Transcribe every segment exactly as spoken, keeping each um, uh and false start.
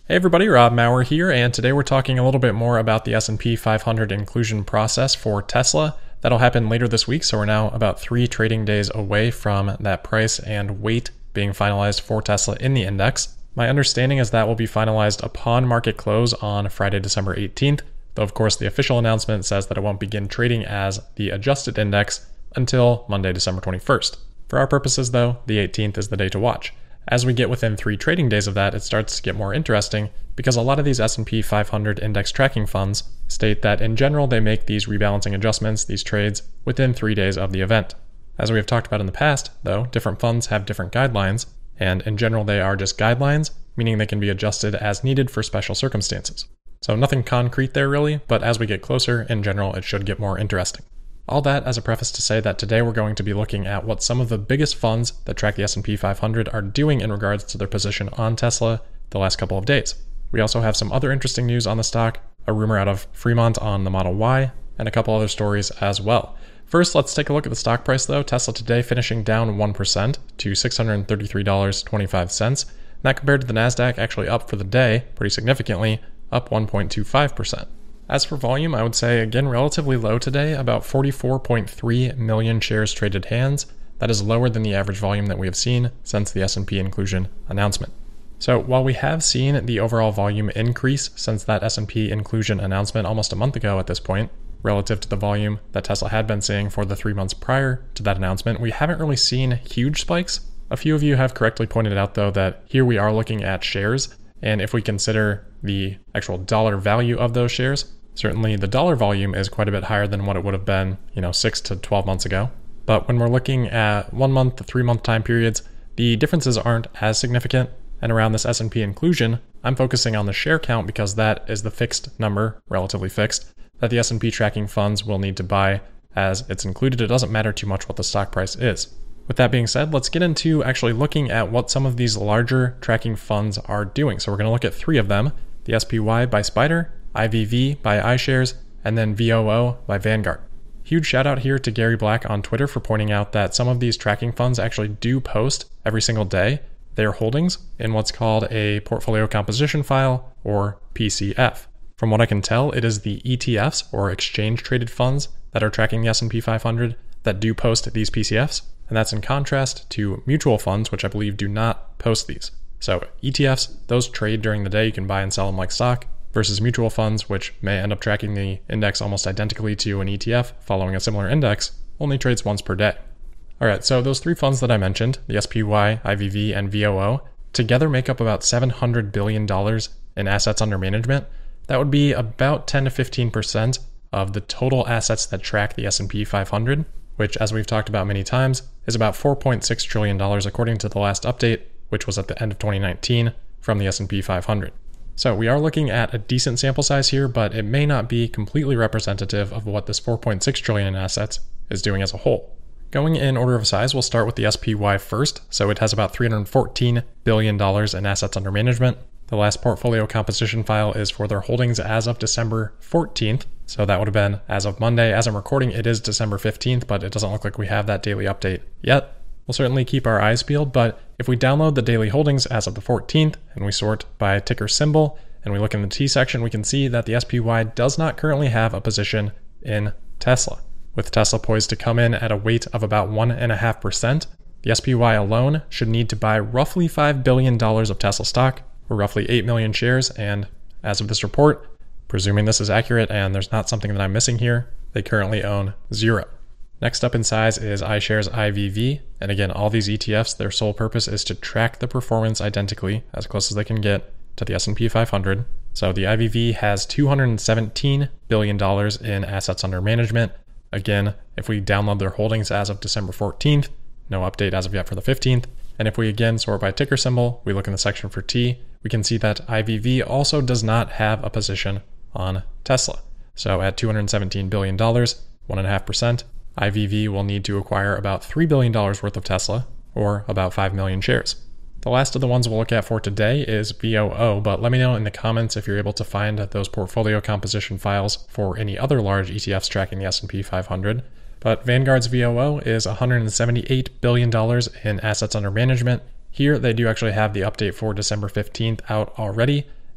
Hey everybody, Rob Maurer here, and today we're talking a little bit more about the S and P five hundred inclusion process for Tesla. That'll happen later this week, so we're now about three trading days away from that price and weight being finalized for Tesla in the index. My understanding is that will be finalized upon market close on Friday, December eighteenth, though of course the official announcement says that it won't begin trading as the adjusted index until Monday, December twenty-first. For our purposes though, the eighteenth is the day to watch. As we get within three trading days of that, it starts to get more interesting because a lot of these S and P five hundred index tracking funds state that in general they make these rebalancing adjustments, these trades, within three days of the event. As we have talked about in the past, though, different funds have different guidelines, and in general they are just guidelines, meaning they can be adjusted as needed for special circumstances. So nothing concrete there really, but as we get closer, in general it should get more interesting. All that as a preface to say that today we're going to be looking at what some of the biggest funds that track the S and P five hundred are doing in regards to their position on Tesla the last couple of days. We also have some other interesting news on the stock, a rumor out of Fremont on the Model Y, and a couple other stories as well. First, let's take a look at the stock price though. Tesla today finishing down one percent to six hundred thirty-three dollars and twenty-five cents. That compared to the NASDAQ actually up for the day pretty significantly, up one point two five percent. As for volume, I would say again relatively low today, about forty-four point three million shares traded hands. That is lower than the average volume that we have seen since the S and P inclusion announcement. So while we have seen the overall volume increase since that S and P inclusion announcement almost a month ago at this point, relative to the volume that Tesla had been seeing for the three months prior to that announcement, we haven't really seen huge spikes. A few of you have correctly pointed out though that here we are looking at shares, and if we consider the actual dollar value of those shares, certainly the dollar volume is quite a bit higher than what it would have been, you know, six to twelve months ago. But when we're looking at one month to three month time periods, the differences aren't as significant. And around this S and P inclusion, I'm focusing on the share count because that is the fixed number, relatively fixed, that the S and P tracking funds will need to buy as it's included. It doesn't matter too much what the stock price is. With that being said, let's get into actually looking at what some of these larger tracking funds are doing. So we're going to look at three of them, the S P Y by Spider, I V V by iShares, and then V O O by Vanguard. Huge shout out here to Gary Black on Twitter for pointing out that some of these tracking funds actually do post every single day their holdings in what's called a portfolio composition file, or P C F. From what I can tell, it is the E T Fs, or exchange traded funds, that are tracking the S and P five hundred that do post these P C Fs, and that's in contrast to mutual funds, which I believe do not post these. So E T Fs, those trade during the day, you can buy and sell them like stock, versus mutual funds, which may end up tracking the index almost identically to an E T F following a similar index, only trades once per day. Alright, so those three funds that I mentioned, the S P Y, I V V, and V O O, together make up about seven hundred billion dollars in assets under management. That would be about ten to fifteen percent of the total assets that track the S and P five hundred, which, as we've talked about many times, is about four point six trillion dollars according to the last update, which was at the end of twenty nineteen from the S and P five hundred. So we are looking at a decent sample size here, but it may not be completely representative of what this four point six trillion dollars in assets is doing as a whole. Going in order of size, we'll start with the S P Y first. So it has about three hundred fourteen billion dollars in assets under management. The last portfolio composition file is for their holdings as of December fourteenth. So that would have been as of Monday. As I'm recording, it is December fifteenth, but it doesn't look like we have that daily update yet. We'll certainly keep our eyes peeled, but if we download the daily holdings as of the fourteenth and we sort by ticker symbol and we look in the T section, we can see that the S P Y does not currently have a position in Tesla. With Tesla poised to come in at a weight of about one point five percent, the S P Y alone should need to buy roughly five billion dollars of Tesla stock, or roughly eight million shares, and as of this report, presuming this is accurate and there's not something that I'm missing here, they currently own zero. Next up in size is iShares I V V, and again, all these E T Fs, their sole purpose is to track the performance identically, as close as they can get, to the S and P five hundred. So the I V V has two hundred seventeen billion dollars in assets under management. Again, if we download their holdings as of December fourteenth, no update as of yet for the fifteenth, and if we again sort by ticker symbol, we look in the section for T, we can see that I V V also does not have a position on Tesla. So at two hundred seventeen billion dollars, one point five percent, I V V will need to acquire about three billion dollars worth of Tesla, or about five million shares. The last of the ones we'll look at for today is V O O, but let me know in the comments if you're able to find those portfolio composition files for any other large E T Fs tracking the S and P five hundred. But Vanguard's V O O is one hundred seventy-eight billion dollars in assets under management. Here, they do actually have the update for December fifteenth out already,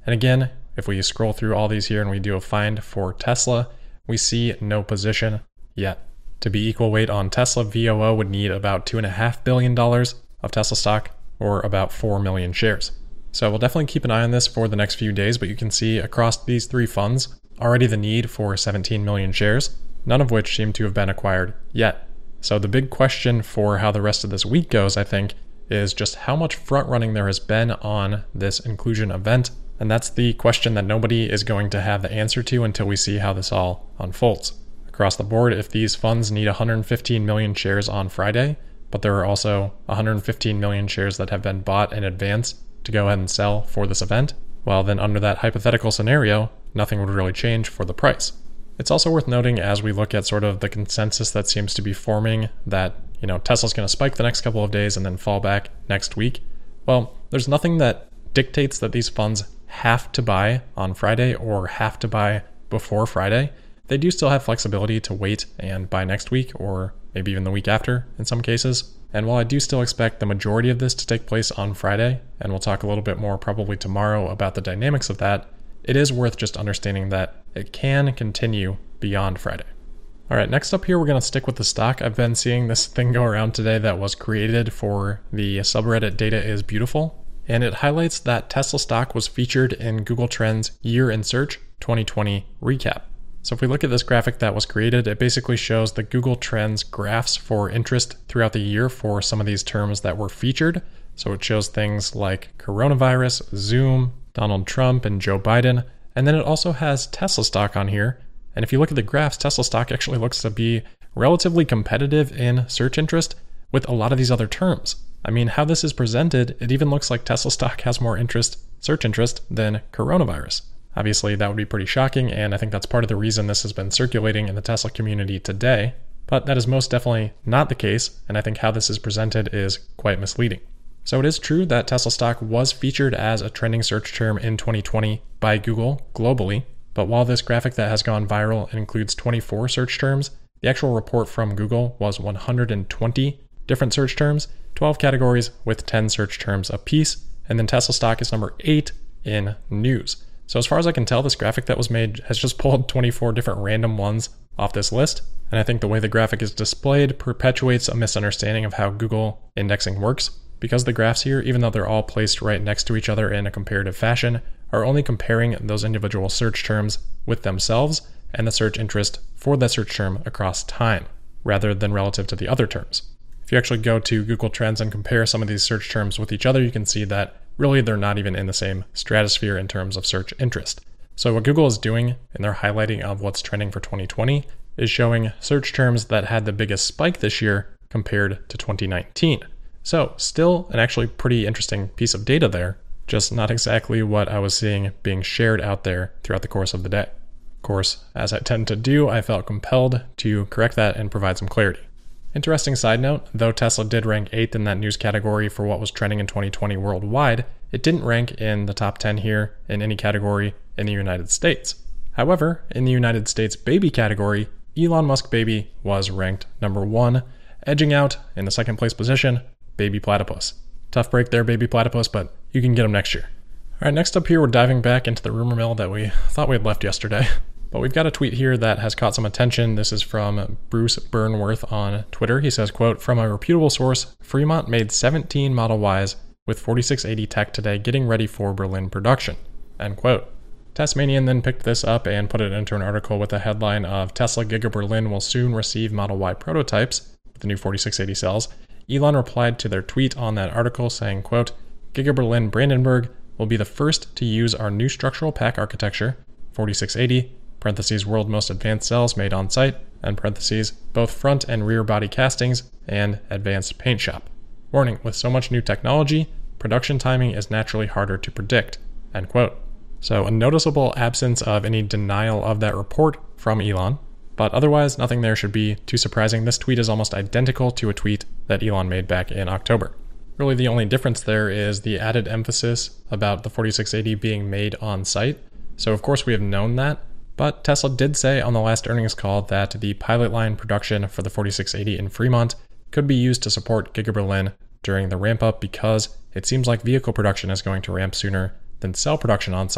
And again, if we scroll through all these here and we do a find for Tesla, we see no position yet. To be equal weight on Tesla, V O O would need about two point five billion dollars of Tesla stock, or about four million shares. So we'll definitely keep an eye on this for the next few days, but you can see across these three funds already the need for seventeen million shares, none of which seem to have been acquired yet. So the big question for how the rest of this week goes, I think, is just how much front running there has been on this inclusion event. And that's the question that nobody is going to have the answer to until we see how this all unfolds. Across the board, if these funds need one hundred fifteen million shares on Friday, but there are also one hundred fifteen million shares that have been bought in advance to go ahead and sell for this event, well then under that hypothetical scenario, nothing would really change for the price. It's also worth noting as we look at sort of the consensus that seems to be forming that, you know, Tesla's going to spike the next couple of days and then fall back next week. Well, there's nothing that dictates that these funds have to buy on Friday or have to buy before Friday. They do still have flexibility to wait and buy next week or maybe even the week after in some cases. And while I do still expect the majority of this to take place on Friday, and we'll talk a little bit more probably tomorrow about the dynamics of that, it is worth just understanding that it can continue beyond Friday. All right, next up here, we're going to stick with the stock. I've been seeing this thing go around today that was created for the subreddit Data is Beautiful, and it highlights that Tesla stock was featured in Google Trends Year in Search twenty twenty recap. So if we look at this graphic that was created, it basically shows the Google Trends graphs for interest throughout the year for some of these terms that were featured. So it shows things like coronavirus, Zoom, Donald Trump, and Joe Biden. And then it also has Tesla stock on here. And if you look at the graphs, Tesla stock actually looks to be relatively competitive in search interest with a lot of these other terms. I mean, how this is presented, it even looks like Tesla stock has more interest, search interest, than coronavirus. Obviously, that would be pretty shocking, and I think that's part of the reason this has been circulating in the Tesla community today. But that is most definitely not the case, and I think how this is presented is quite misleading. So it is true that Tesla stock was featured as a trending search term in twenty twenty by Google globally, but while this graphic that has gone viral includes twenty-four search terms, the actual report from Google was one hundred twenty different search terms, twelve categories with ten search terms apiece, and then Tesla stock is number eight in news. So as far as I can tell, this graphic that was made has just pulled twenty-four different random ones off this list. And I think the way the graphic is displayed perpetuates a misunderstanding of how Google indexing works, because the graphs here, even though they're all placed right next to each other in a comparative fashion, are only comparing those individual search terms with themselves and the search interest for that search term across time, rather than relative to the other terms. If you actually go to Google Trends and compare some of these search terms with each other, you can see that really they're not even in the same stratosphere in terms of search interest. So what Google is doing in their highlighting of what's trending for twenty twenty is showing search terms that had the biggest spike this year compared to twenty nineteen. So still an actually pretty interesting piece of data there, just not exactly what I was seeing being shared out there throughout the course of the day. Of course, as I tend to do, I felt compelled to correct that and provide some clarity. Interesting side note, though Tesla did rank eighth in that news category for what was trending in twenty twenty worldwide, it didn't rank in the top ten here in any category in the United States. However, in the United States baby category, Elon Musk baby was ranked number one, edging out in the second place position, Baby Platypus. Tough break there, Baby Platypus, but you can get them next year. All right, next up here, we're diving back into the rumor mill that we thought we had left yesterday. But we've got a tweet here that has caught some attention. This is from Bruce Burnworth on Twitter. He says, quote, "From a reputable source, Fremont made seventeen Model Ys with forty-six eighty tech today getting ready for Berlin production," end quote. Tasmanian then picked this up and put it into an article with a headline of Tesla Giga Berlin will soon receive Model Y prototypes with the new forty-six eighty cells. Elon replied to their tweet on that article saying, quote, "Giga Berlin Brandenburg will be the first to use our new structural pack architecture, forty-six eighty, parentheses world most advanced cells made on site, and parentheses both front and rear body castings and advanced paint shop. Warning, with so much new technology, production timing is naturally harder to predict," end quote. So a noticeable absence of any denial of that report from Elon, but otherwise nothing there should be too surprising. This tweet is almost identical to a tweet that Elon made back in October. Really the only difference there is the added emphasis about the forty-six eighty being made on site. So of course we have known that, but Tesla did say on the last earnings call that the pilot line production for the forty-six eighty in Fremont could be used to support Giga Berlin during the ramp up because it seems like vehicle production is going to ramp sooner than cell production on site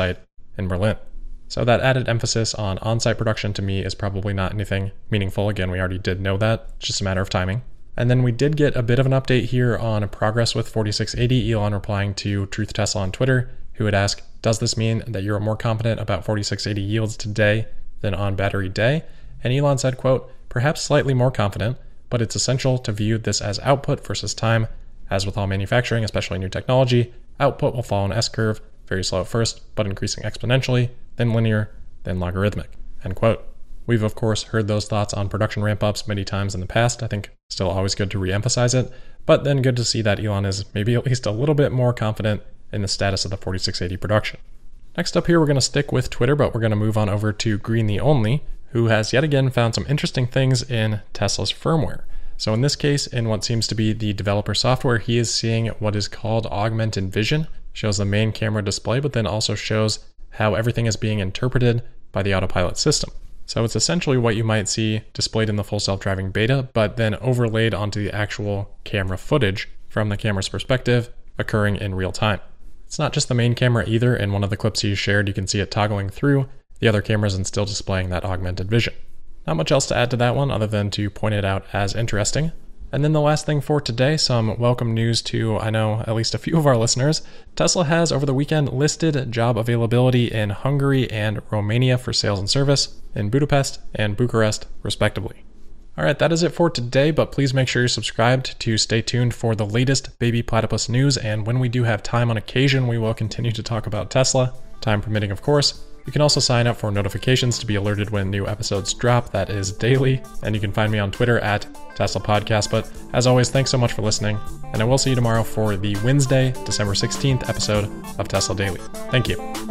in Berlin. So that added emphasis on on-site production to me is probably not anything meaningful. Again, we already did know that, it's just a matter of timing. And then we did get a bit of an update here on progress with forty-six eighty, Elon replying to Truth Tesla on Twitter, who would ask, does this mean that you're more confident about forty-six eighty yields today than on battery day? And Elon said, quote, perhaps slightly more confident, but it's essential to view this as output versus time. As with all manufacturing, especially new technology, output will follow an S-curve, very slow at first, but increasing exponentially, then linear, then logarithmic, end quote. We've of course heard those thoughts on production ramp-ups many times in the past. I think still always good to re-emphasize it, but then good to see that Elon is maybe at least a little bit more confident in the status of the forty-six eighty production. Next up here, we're going to stick with Twitter, but we're going to move on over to Green the Only, who has yet again found some interesting things in Tesla's firmware. So in this case, in what seems to be the developer software, he is seeing what is called augmented vision, shows the main camera display, but then also shows how everything is being interpreted by the autopilot system. So it's essentially what you might see displayed in the full self-driving beta, but then overlaid onto the actual camera footage from the camera's perspective, occurring in real time. It's not just the main camera either. In one of the clips he shared, you can see it toggling through the other cameras and still displaying that augmented vision. Not much else to add to that one other than to point it out as interesting. And then the last thing for today, some welcome news to, I know, at least a few of our listeners. Tesla has over the weekend listed job availability in Hungary and Romania for sales and service, in Budapest and Bucharest, respectively. All right, that is it for today, but please make sure you're subscribed to stay tuned for the latest Baby Platypus news, and when we do have time on occasion, we will continue to talk about Tesla, time permitting of course. You can also sign up for notifications to be alerted when new episodes drop. That is daily. And you can find me on Twitter at Tesla Podcast. But as always, thanks so much for listening. And I will see you tomorrow for the Wednesday, December sixteenth episode of Tesla Daily. Thank you.